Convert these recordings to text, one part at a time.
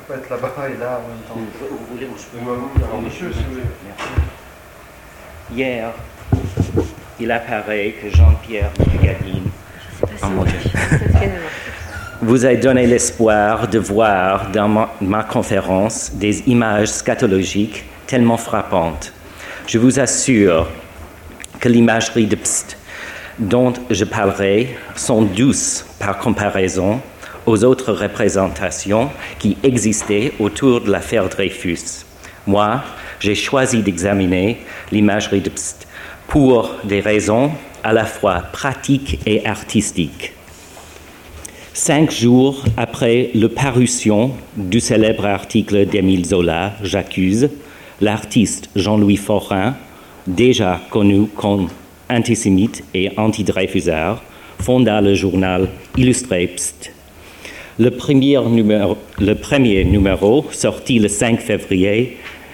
peux être là-bas et là en même temps. Vous voulez, je peux. Alors, monsieur, si vous voulez. Hier, il apparaît que Jean-Pierre Mégadine vous a donné l'espoir de voir dans ma conférence des images scatologiques tellement frappantes. Je vous assure que l'imagerie de Pst dont je parlerai sont douces par comparaison aux autres représentations qui existaient autour de l'affaire Dreyfus. Moi, j'ai choisi d'examiner l'imagerie de Pst pour des raisons à la fois pratiques et artistiques. 5 jours après la parution du célèbre article d'Émile Zola, J'accuse, l'artiste Jean-Louis Forain, déjà connu comme antisémite et anti-Dreyfusard, fonda le journal illustré Pst. Le premier numéro, sorti le 5 février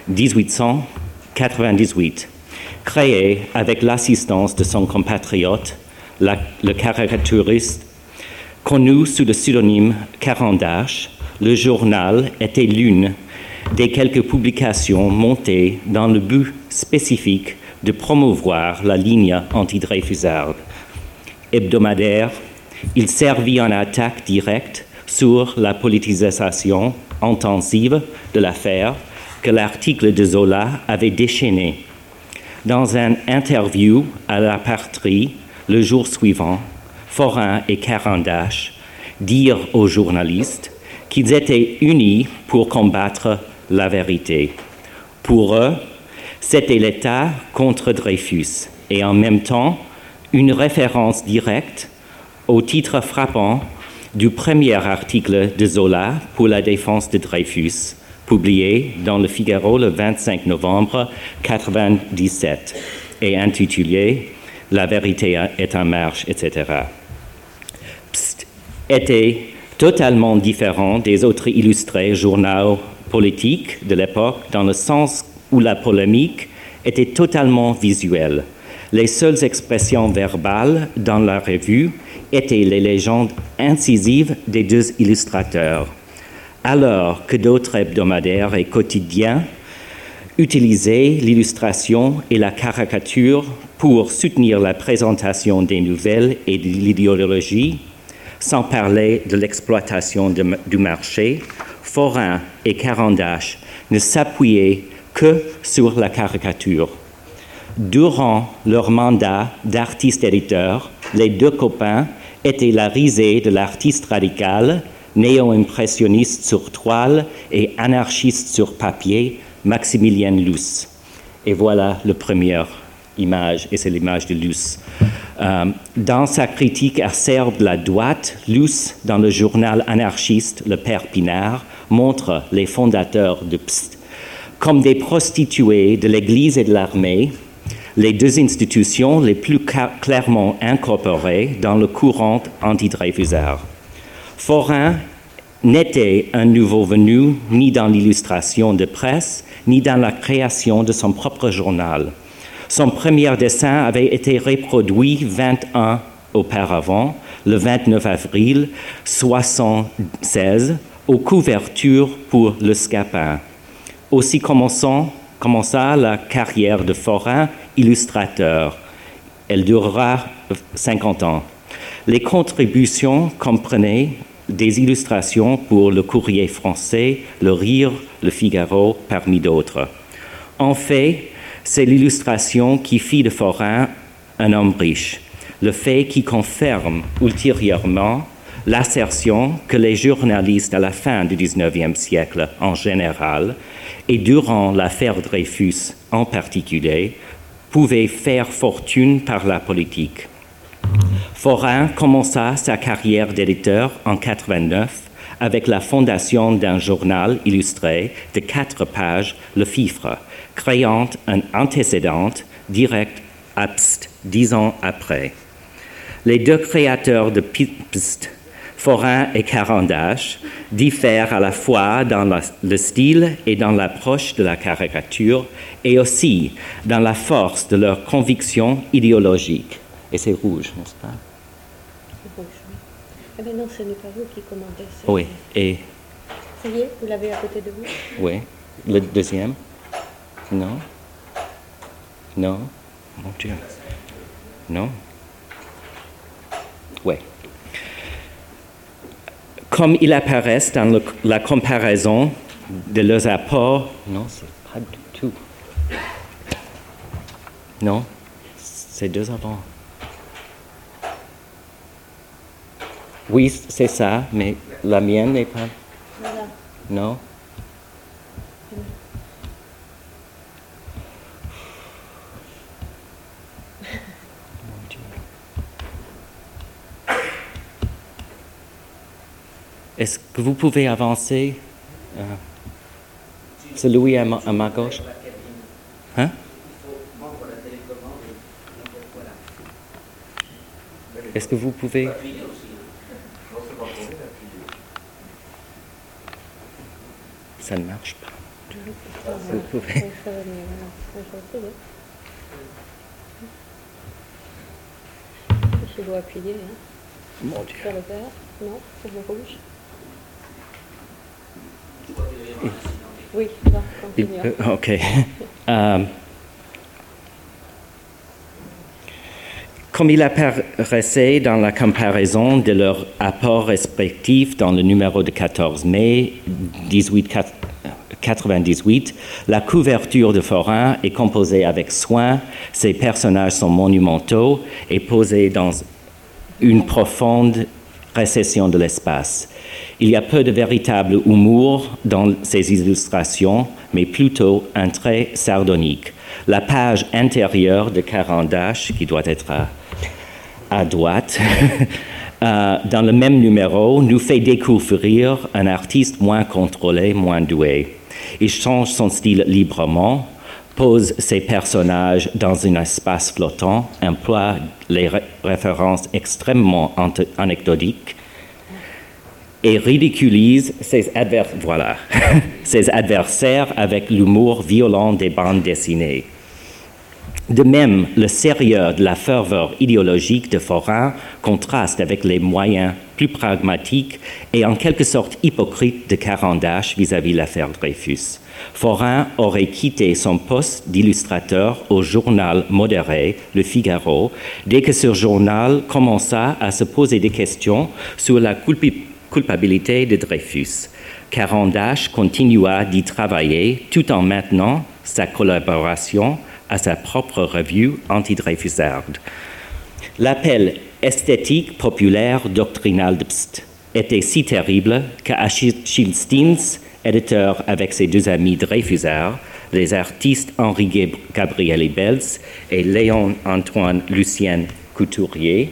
1898, créé avec l'assistance de son compatriote, le caricaturiste connu sous le pseudonyme Carandache, le journal était l'une des quelques publications montées dans le but spécifique de promouvoir la ligne anti-Dreyfusarde. Hebdomadaire, il servit en attaque directe sur la politisation intensive de l'affaire que l'article de Zola avait déchaîné. Dans une interview à la Patrie, le jour suivant, Forain et Carandache dirent aux journalistes qu'ils étaient unis pour combattre la vérité. Pour eux, c'était l'État contre Dreyfus et en même temps une référence directe au titre frappant du premier article de Zola pour la défense de Dreyfus, publié dans le Figaro le 25 novembre 1997 et intitulé « La vérité est en marche », etc. Pst était totalement différent des autres illustrés journaux politiques de l'époque dans le sens où la polémique était totalement visuelle. Les seules expressions verbales dans la revue étaient les légendes incisives des deux illustrateurs, alors que d'autres hebdomadaires et quotidiens utilisaient l'illustration et la caricature pour soutenir la présentation des nouvelles et de l'idéologie, sans parler de l'exploitation du marché. Forain et Carandache ne s'appuyaient que sur la caricature. Durant leur mandat d'artiste-éditeur, les deux copains étaient la risée de l'artiste radical, néo-impressionniste sur toile et anarchiste sur papier, Maximilien Luce. Et voilà la première image, et c'est l'image de Luce. Dans sa critique acerbe de la droite, Luce, dans le journal anarchiste Le Père Pinard, montre les fondateurs de Pst comme des prostituées de l'Église et de l'armée, les deux institutions les plus clairement incorporées dans le courant anti-Dreyfusard. Forain n'était un nouveau venu ni dans l'illustration de presse, ni dans la création de son propre journal. Son premier dessin avait été reproduit 20 ans auparavant, le 29 avril 1976, aux couvertures pour Le Scapin. Aussi commença la carrière de Forain, illustrateur. Elle durera 50 ans. Les contributions comprenaient des illustrations pour Le Courrier français, Le Rire, Le Figaro, parmi d'autres. En fait, c'est l'illustration qui fit de Forain un homme riche, le fait qui confirme ultérieurement l'assertion que les journalistes à la fin du XIXe siècle en général et durant l'affaire Dreyfus en particulier pouvaient faire fortune par la politique. Forain commença sa carrière d'éditeur en 1989 avec la fondation d'un journal illustré de 4 pages, Le Fifre, créant un antécédent direct à Pst 10 ans après. Les deux créateurs de Pst, Forain et Carandache, diffèrent à la fois dans le style et dans l'approche de la caricature et aussi dans la force de leurs convictions idéologiques. Et c'est rouge, n'est-ce pas? C'est rouge, oui. Ah ben non, ce n'est pas vous qui commandez. Oui, et... Ça y est, vous l'avez à côté de vous. Oui. Le deuxième? Non? Non? Mon Dieu. Non? Oui. Comme ils apparaissent dans la comparaison de leurs apports, non, c'est pas du tout. Non, c'est deux avant. Oui, c'est ça, mais la mienne n'est pas. Voilà. Non? Mon Dieu. Est-ce que vous pouvez avancer? Celui à ma gauche? Hein? Est-ce que vous pouvez... Ça ne marche pas. Vous pouvez... Ça va mieux, voilà. Je vais essayer. Je dois appuyer, hein. Mon Dieu. Sur le vert. Non, sur le rouge. Oui, va, continue. OK. Comme il apparaissait dans la comparaison de leurs apports respectifs dans le numéro de 14 mai 1898, la couverture de Forain est composée avec soin, ses personnages sont monumentaux et posés dans une profonde récession de l'espace. Il y a peu de véritable humour dans ces illustrations, mais plutôt un trait sardonique. La page intérieure de Caran-d'Ache, qui doit être à droite, dans le même numéro, nous fait découvrir un artiste moins contrôlé, moins doué. Il change son style librement, pose ses personnages dans un espace flottant, emploie les références extrêmement anecdotiques et ridiculise ses adversaires avec l'humour violent des bandes dessinées. De même, le sérieux de la ferveur idéologique de Forain contraste avec les moyens plus pragmatiques et en quelque sorte hypocrites de Caran-d'Ache vis-à-vis de l'affaire Dreyfus. Forain aurait quitté son poste d'illustrateur au journal modéré, Le Figaro, dès que ce journal commença à se poser des questions sur la culpabilité de Dreyfus. Caran-d'Ache continua d'y travailler tout en maintenant sa collaboration à sa propre revue anti-dreyfusarde. L'appel esthétique, populaire, doctrinal de Pst était si terrible qu'Achille Steens, éditeur avec ses deux amis dreyfusards, les artistes Henri Gabriel Ibels et Léon-Antoine Lucien Couturier,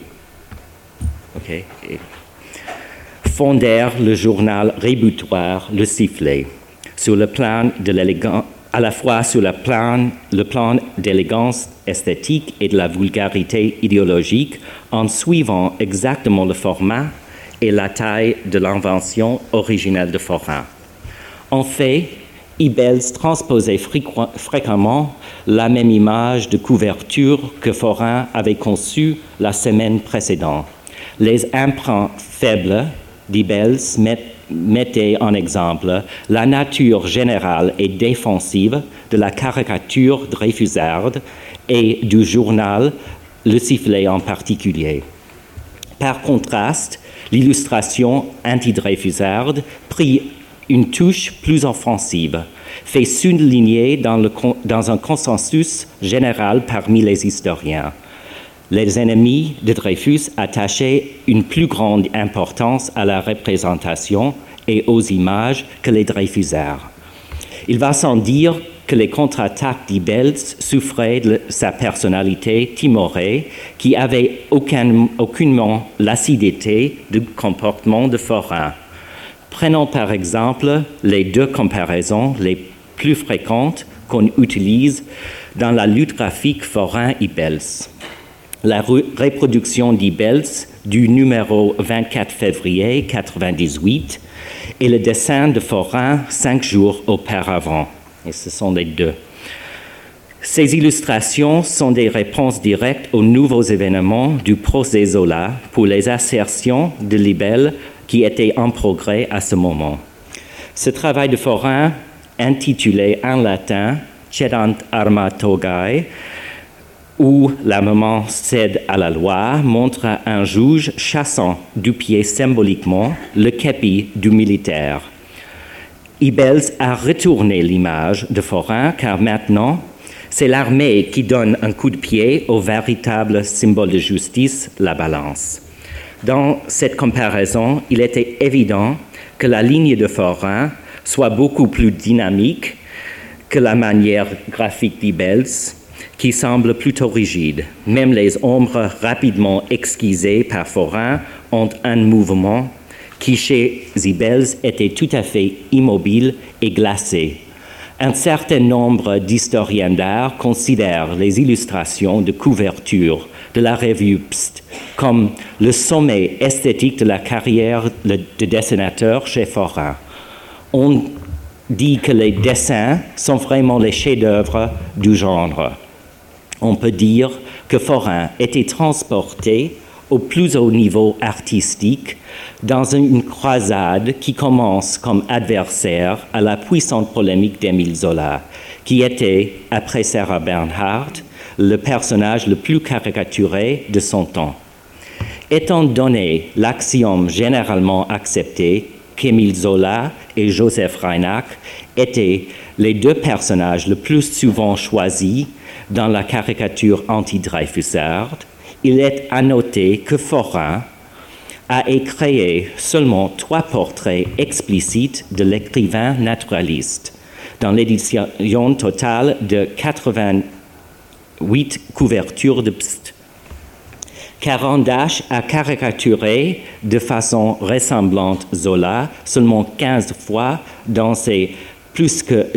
fondèrent le journal rébutoire Le Sifflet, sur le plan de l'élégance, à la fois sur le plan d'élégance esthétique et de la vulgarité idéologique, en suivant exactement le format et la taille de l'invention originelle de Forain. En fait, Ibels transposait fréquemment la même image de couverture que Forain avait conçue la semaine précédente. Les emprunts faibles d'Ibels mettez en exemple la nature générale et défensive de la caricature dreyfusarde et du journal Le Sifflet en particulier. Par contraste, l'illustration anti-dreyfusarde prit une touche plus offensive, fait souligner dans un consensus général parmi les historiens. Les ennemis de Dreyfus attachaient une plus grande importance à la représentation et aux images que les Dreyfusards. Il va sans dire que les contre-attaques d'Ibels souffraient de sa personnalité timorée qui avait aucunement l'acidité du comportement de Forain. Prenons par exemple les deux comparaisons les plus fréquentes qu'on utilise dans la lutte graphique Forain-Ibels. La reproduction d'Ibels du numéro 24 février 1998 et le dessin de Forain 5 jours auparavant. Et ce sont les deux. Ces illustrations sont des réponses directes aux nouveaux événements du procès Zola pour les assertions de libelles qui étaient en progrès à ce moment. Ce travail de Forain, intitulé en latin Cedant arma togae, où l'armement cède à la loi, montre un juge chassant du pied symboliquement le képi du militaire. Ibels a retourné l'image de Forain car maintenant, c'est l'armée qui donne un coup de pied au véritable symbole de justice, la balance. Dans cette comparaison, il était évident que la ligne de Forain soit beaucoup plus dynamique que la manière graphique d'Ibels, qui semble plutôt rigide. Même les ombres rapidement esquissées par Forain ont un mouvement qui, chez Ibels, était tout à fait immobile et glacé. Un certain nombre d'historiens d'art considèrent les illustrations de couverture de la revue Pst comme le sommet esthétique de la carrière de dessinateur chez Forain. On dit que les dessins sont vraiment les chefs-d'œuvre du genre. On peut dire que Forain était transporté au plus haut niveau artistique dans une croisade qui commence comme adversaire à la puissante polémique d'Émile Zola, qui était, après Sarah Bernhardt, le personnage le plus caricaturé de son temps. Étant donné l'axiome généralement accepté qu'Émile Zola et Joseph Reinach étaient les deux personnages le plus souvent choisis dans la caricature anti-dreyfusarde, il est à noter que Forain a créé seulement 3 portraits explicites de l'écrivain naturaliste dans l'édition totale de 88 couvertures de Pst. Caran d'Ache a caricaturé de façon ressemblante Zola seulement 15 fois dans ses plus que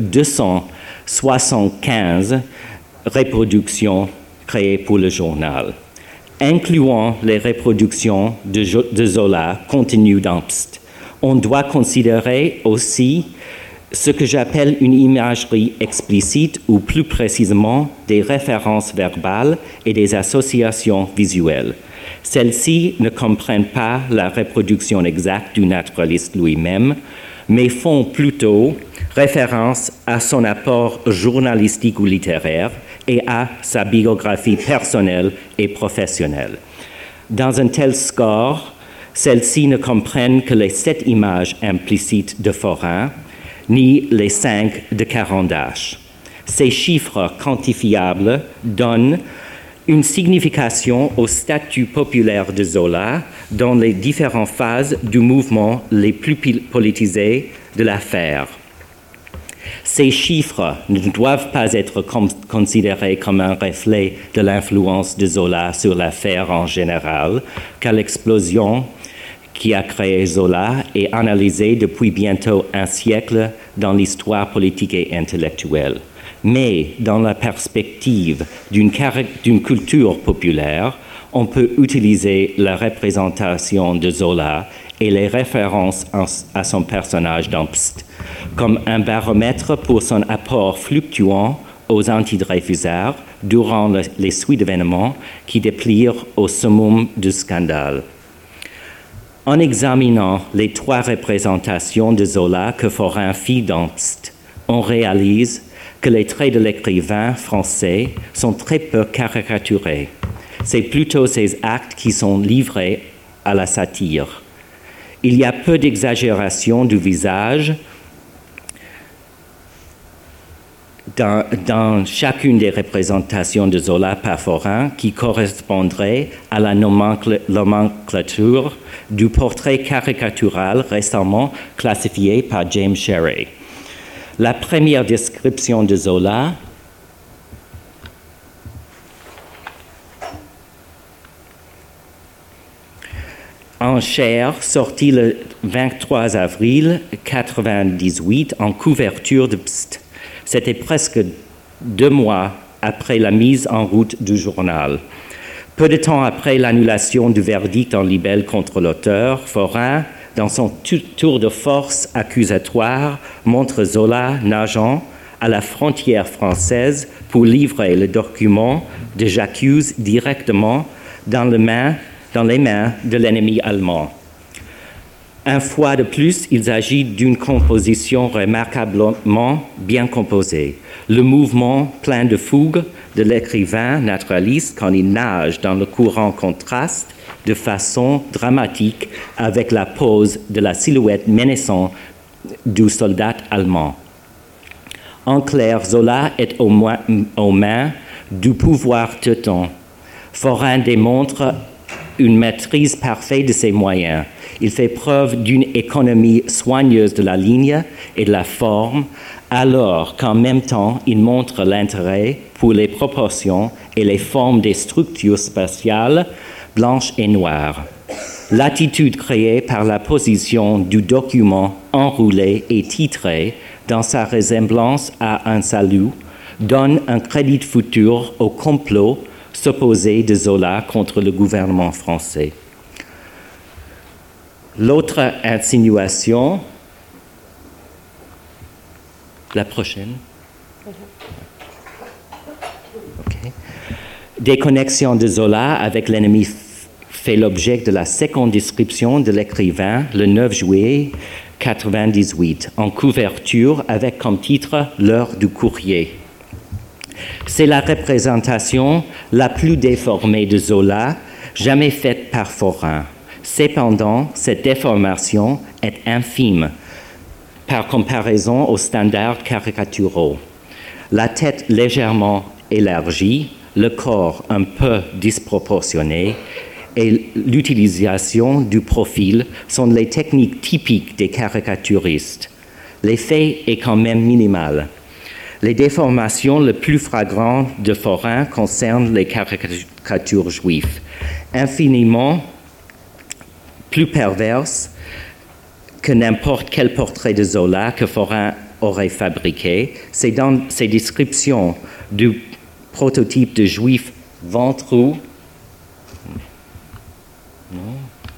275 reproductions créées pour le journal, incluant les reproductions de Zola contenues dans Pst. On doit considérer aussi ce que j'appelle une imagerie explicite ou plus précisément des références verbales et des associations visuelles. Celles-ci ne comprennent pas la reproduction exacte du naturaliste lui-même, mais font plutôt référence à son apport journalistique ou littéraire et à sa biographie personnelle et professionnelle. Dans un tel score, celles-ci ne comprennent que les 7 images implicites de Forain, ni les 5 de Caran d'Ache. Ces chiffres quantifiables donnent une signification au statut populaire de Zola dans les différentes phases du mouvement les plus politisés de l'affaire. Ces chiffres ne doivent pas être considérés comme un reflet de l'influence de Zola sur l'affaire en général, car l'explosion qui a créé Zola est analysée depuis bientôt un siècle dans l'histoire politique et intellectuelle. Mais dans la perspective d'une culture populaire, on peut utiliser la représentation de Zola et les références à son personnage dans Pst comme un baromètre pour son apport fluctuant aux antidreyfusards durant les suites d'événements qui déplirent au summum du scandale. En examinant les 3 représentations de Zola que Forain fit dans Pst, on réalise que les traits de l'écrivain français sont très peu caricaturés. C'est plutôt ses actes qui sont livrés à la satire. Il y a peu d'exagération du visage dans chacune des représentations de Zola par Forain qui correspondrait à la nomenclature du portrait caricatural récemment classifié par James Sherry. La première description de Zola en chair, sortie le 23 avril 1998 en couverture de Pst. C'était presque 2 mois après la mise en route du journal. Peu de temps après l'annulation du verdict en libelle contre l'auteur, Forain, dans son tour de force accusatoire, montre Zola nageant à la frontière française pour livrer le document de j'accuse directement dans les mains de l'ennemi allemand. Un fois de plus, il s'agit d'une composition remarquablement bien composée. Le mouvement plein de fougue de l'écrivain naturaliste quand il nage dans le courant contraste de façon dramatique avec la pose de la silhouette menaçante du soldat allemand. En clair, Zola est aux mains du pouvoir teuton. Forain démontre une maîtrise parfaite de ses moyens. Il fait preuve d'une économie soigneuse de la ligne et de la forme, alors qu'en même temps, il montre l'intérêt pour les proportions et les formes des structures spatiales blanches et noires. L'attitude créée par la position du document enroulé et titré dans sa ressemblance à un salut donne un crédit futur au complot supposé de Zola contre le gouvernement français. L'autre insinuation, la prochaine. Okay. Des connexions de Zola avec l'ennemi fait l'objet de la seconde description de l'écrivain le 9 juillet 1998, en couverture avec comme titre « L'heure du courrier ». C'est la représentation la plus déformée de Zola jamais faite par Forain. Cependant, cette déformation est infime par comparaison aux standards caricaturaux. La tête légèrement élargie, le corps un peu disproportionné et l'utilisation du profil sont les techniques typiques des caricaturistes. L'effet est quand même minimal. Les déformations les plus flagrantes de Forain concernent les caricatures juives, infiniment plus perverses que n'importe quel portrait de Zola que Forain aurait fabriqué. C'est dans ses descriptions du prototype de juif ventrou. Non.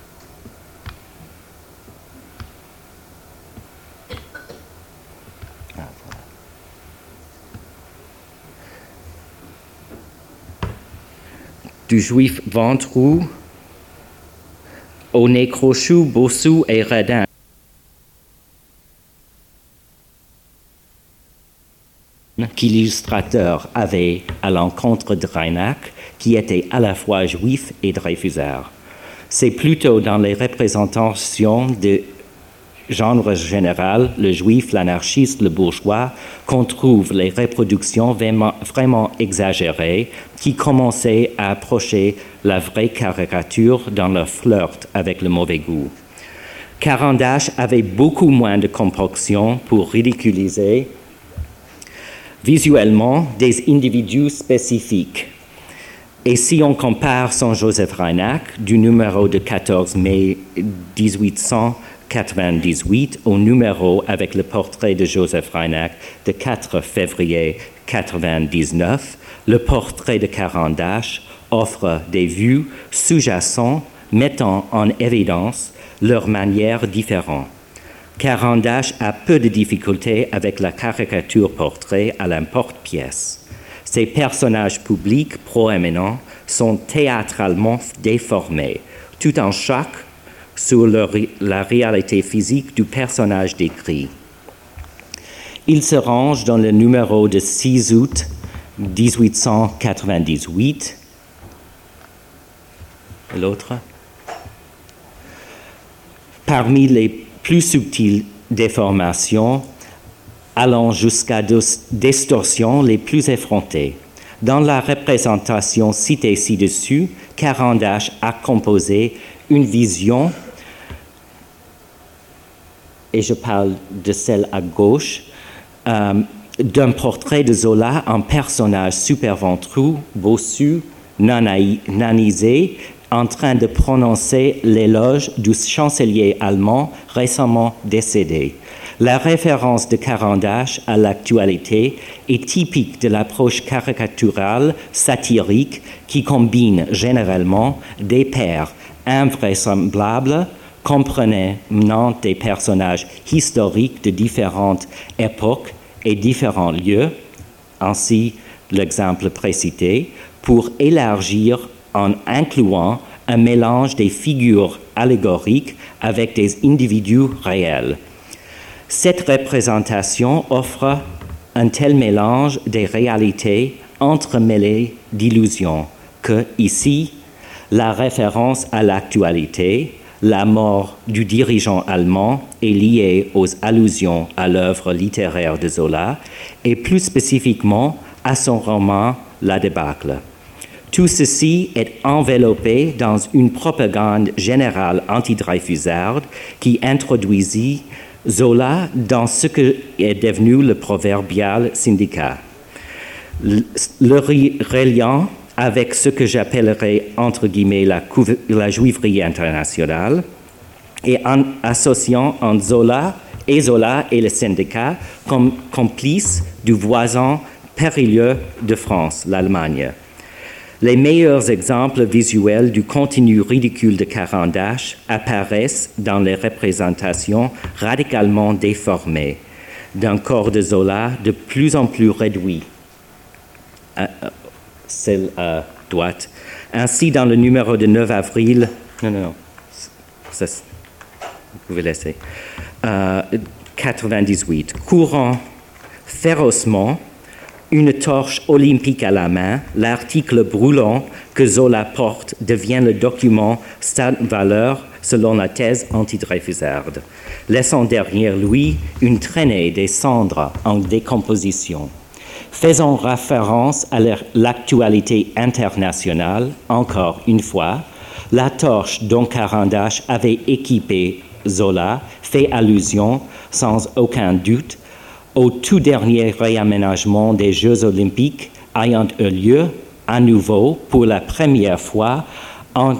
Du juif ventrou au nez crochu, bossu et radin. Qu'illustrateur avait à l'encontre de Reinach, qui était à la fois juif et dreyfusard. C'est plutôt dans les représentations de genre général, le juif, l'anarchiste, le bourgeois, qu'on trouve les reproductions vraiment exagérées qui commençaient à approcher la vraie caricature dans leur flirt avec le mauvais goût. Carandache avait beaucoup moins de compunction pour ridiculiser visuellement des individus spécifiques. Et si on compare son Joseph Reinach du numéro de 14 mai 1898 au numéro avec le portrait de Joseph Reinach de 4 février 1999, le portrait de Carandache offre des vues sous-jacentes mettant en évidence leurs manières différentes. Carandache a peu de difficultés avec la caricature portrait à l'emporte-pièce. Ces personnages publics proéminents sont théâtralement déformés, tout en choc sur la réalité physique du personnage décrit. Il se range dans le numéro de 6 août 1898. L'autre. Parmi les plus subtiles déformations, allant jusqu'à des distorsions les plus effrontées. Dans la représentation citée ci-dessus, Carandache a composé une vision, et je parle de celle à gauche, d'un portrait de Zola en personnage super-ventru, bossu, nanisé, en train de prononcer l'éloge du chancelier allemand récemment décédé. La référence de Carandache à l'actualité est typique de l'approche caricaturale satirique qui combine généralement des pairs invraisemblables comprenant des personnages historiques de différentes époques et différents lieux, ainsi l'exemple précité, pour élargir en incluant un mélange des figures allégoriques avec des individus réels. Cette représentation offre un tel mélange des réalités entremêlées d'illusions que, ici, la référence à l'actualité, la mort du dirigeant allemand est liée aux allusions à l'œuvre littéraire de Zola et plus spécifiquement à son roman La débâcle. Tout ceci est enveloppé dans une propagande générale anti-dreyfusarde qui introduisit Zola dans ce que est devenu le proverbial syndicat. Le reliant avec ce que j'appellerais, entre guillemets, la juiverie internationale, et en associant Zola et le syndicat comme complices du voisin périlleux de France, l'Allemagne. Les meilleurs exemples visuels du contenu ridicule de Caran-d'Ache apparaissent dans les représentations radicalement déformées d'un corps de Zola de plus en plus réduit. Celle à droite. Ainsi, dans le numéro de 9 avril, ça, vous pouvez laisser, 98, courant férocement, une torche olympique à la main, l'article brûlant que Zola porte devient le document sans valeur selon la thèse anti-dreyfusarde, laissant derrière lui une traînée des cendres en décomposition. Faisant référence à l'actualité internationale, encore une fois, la torche dont Caran-d'Ache avait équipé Zola fait allusion, sans aucun doute, au tout dernier réaménagement des Jeux olympiques ayant eu lieu à nouveau pour la première fois en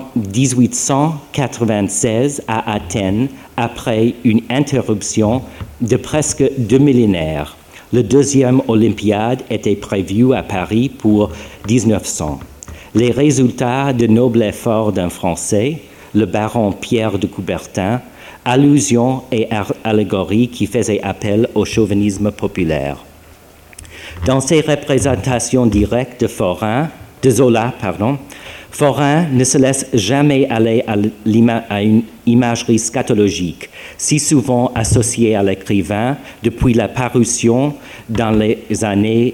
1896 à Athènes après une interruption de presque 2 millénaires. Le deuxième Olympiade était prévu à Paris pour 1900. Les résultats de noble effort d'un Français, le baron Pierre de Coubertin, allusion et allégorie qui faisaient appel au chauvinisme populaire. Dans ses représentations directes de Zola, Forain ne se laisse jamais aller à une imagerie scatologique, si souvent associée à l'écrivain depuis la parution dans les années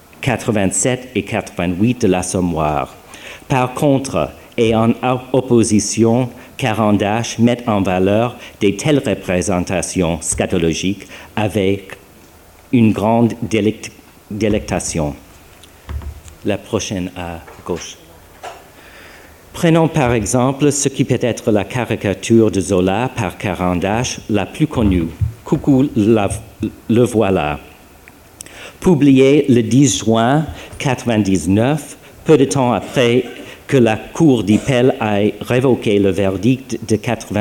87 et 88 de l'Assommoir. Par contre, et en opposition, Caran-d'Ache met en valeur de telles représentations scatologiques avec une grande délectation. La prochaine à gauche. Prenons par exemple ce qui peut être la caricature de Zola par Caran-d'Ache la plus connue, Coucou, le voilà. Publié le 10 juin 1999, peu de temps après que la Cour d'appel ait révoqué le verdict de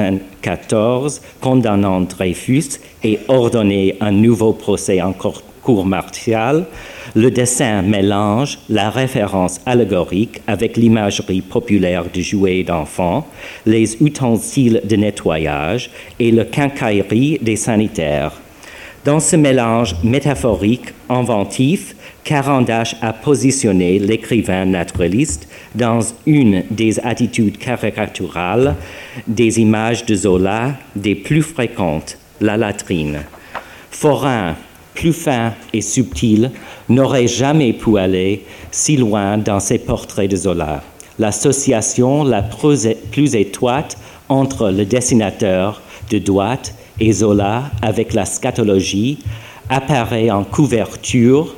1994 condamnant Dreyfus et ordonné un nouveau procès en cour martiale, le dessin mélange la référence allégorique avec l'imagerie populaire de jouets d'enfants, les ustensiles de nettoyage et le quincaillerie des sanitaires. Dans ce mélange métaphorique inventif, Caran-d'Ache a positionné l'écrivain naturaliste dans une des attitudes caricaturales des images de Zola des plus fréquentes, la latrine. Forain, plus fin et subtil, n'aurait jamais pu aller si loin dans ses portraits de Zola. L'association la plus étroite entre le dessinateur de droite et Zola avec la scatologie apparaît en couverture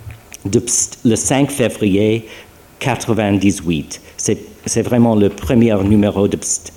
le 5 février 1998. C'est vraiment le premier numéro de Pst.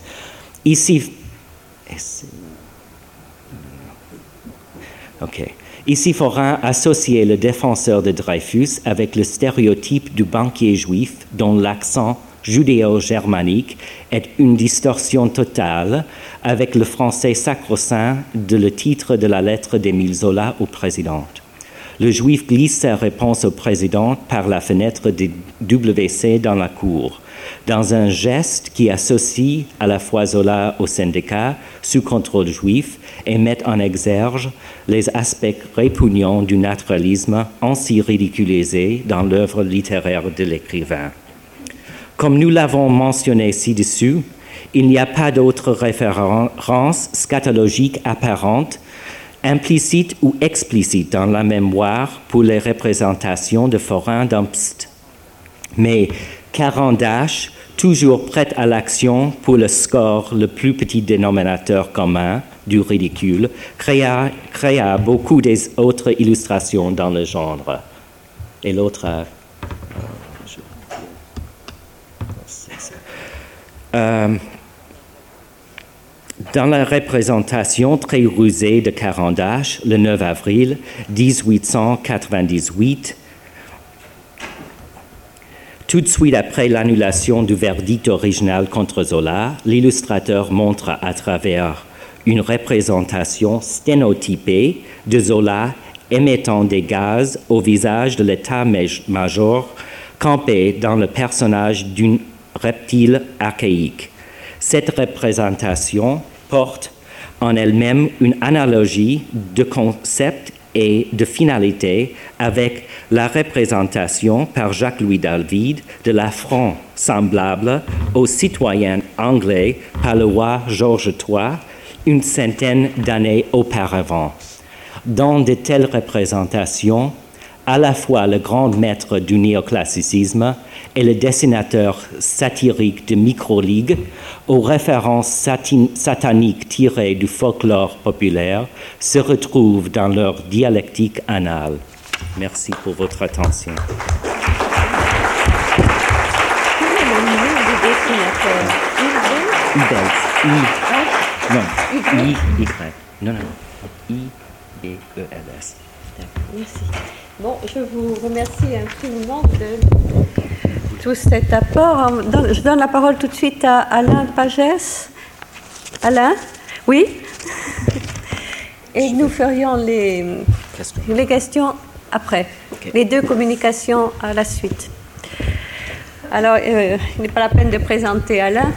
Ici, Forain associait le défenseur de Dreyfus avec le stéréotype du banquier juif dont l'accent judéo-germanique est une distorsion totale avec le français sacro-saint de le titre de la lettre d'Émile Zola au président. Le juif glisse sa réponse au président par la fenêtre des WC dans la cour, dans un geste qui associe à la fois Zola au syndicat sous contrôle juif et met en exergue les aspects répugnants du naturalisme ainsi ridiculisé dans l'œuvre littéraire de l'écrivain. Comme nous l'avons mentionné ci-dessus, Il n'y a pas d'autre référence scatologique apparente, implicite ou explicite dans la mémoire pour les représentations de forains d'Umpst. Mais Caran-d'Ache, toujours prête à l'action pour le score, le plus petit dénominateur commun du ridicule, créa beaucoup des autres illustrations dans le genre. Et l'autre... dans la représentation très rusée de Caran-d'Ache, le 9 avril 1898, tout de suite après l'annulation du verdict original contre Zola, l'illustrateur montre à travers une représentation sténotypée de Zola émettant des gaz au visage de l'état-major campé dans le personnage d'un reptile archaïque. Cette représentation porte en elle-même une analogie de concept et de finalité avec la représentation par Jacques-Louis David de l'affront semblable aux citoyens anglais par le roi George III une centaine d'années auparavant. Dans de telles représentations, à la fois le grand maître du néoclassicisme et le dessinateur satirique de Micro-Ligue, aux références sataniques tirées du folklore populaire, se retrouvent dans leur dialectique anale. Merci pour votre attention. Quel est le nom du dessinateur? I-B-E-L-S. Merci. Bon, je vous remercie infiniment de tout cet apport. Je donne la parole tout de suite à Alain Pagès. Alain? Oui? Et nous ferions les questions après. Okay. Les deux communications à la suite. Alors, il n'est pas la peine de présenter Alain.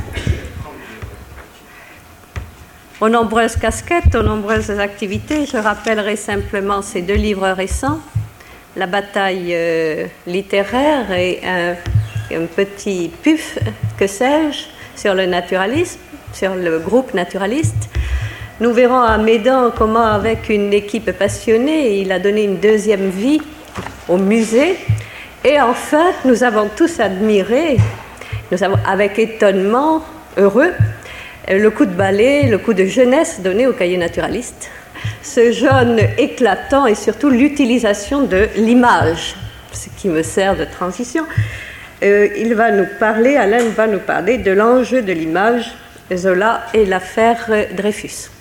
Aux nombreuses casquettes, aux nombreuses activités, je rappellerai simplement ces deux livres récents, La bataille littéraire et un petit puf, que sais-je, sur le naturalisme, sur le groupe naturaliste. Nous verrons à Médan comment, avec une équipe passionnée, il a donné une deuxième vie au musée. Et enfin, nous avons tous admiré, nous avons avec étonnement heureux, le coup de balai, le coup de jeunesse donné au cahier naturaliste. Ce jaune éclatant et surtout l'utilisation de l'image, ce qui me sert de transition. Alain va nous parler de l'enjeu de l'image, Zola et l'affaire Dreyfus.